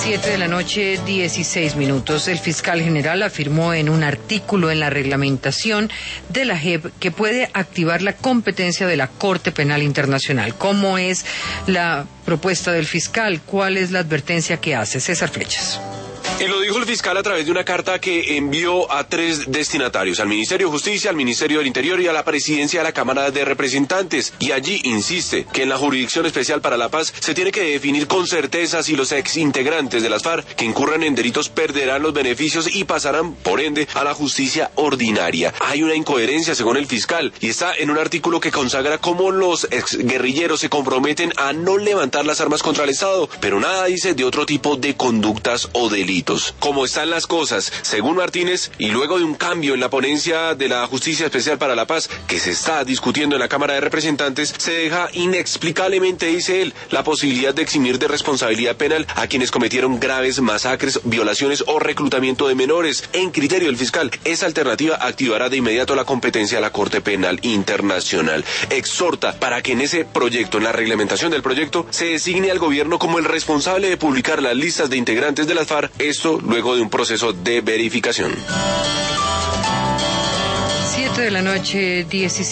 7:16 p.m. El fiscal general afirmó en un artículo en la reglamentación de la JEP que puede activar la competencia de la Corte Penal Internacional. ¿Cómo es la propuesta del fiscal? ¿Cuál es la advertencia que hace? César Flechas. Y lo dijo el fiscal a través de una carta que envió a 3 destinatarios, al Ministerio de Justicia, al Ministerio del Interior y a la Presidencia de la Cámara de Representantes. Y allí insiste que en la Jurisdicción Especial para la Paz se tiene que definir con certeza si los exintegrantes de las FARC que incurran en delitos perderán los beneficios y pasarán, por ende, a la justicia ordinaria. Hay una incoherencia, según el fiscal, y está en un artículo que consagra cómo los exguerrilleros se comprometen a no levantar las armas contra el Estado, pero nada dice de otro tipo de conductas o delitos. Como están las cosas, según Martínez, y luego de un cambio en la ponencia de la Justicia Especial para la Paz que se está discutiendo en la Cámara de Representantes, se deja inexplicablemente, dice él, la posibilidad de eximir de responsabilidad penal a quienes cometieron graves masacres, violaciones o reclutamiento de menores. En criterio del fiscal, esa alternativa activará de inmediato la competencia de la Corte Penal Internacional. Exhorta para que en ese proyecto, en la reglamentación del proyecto, se designe al gobierno como el responsable de publicar las listas de integrantes de las FARC, esto luego de un proceso de verificación. 7:17 p.m.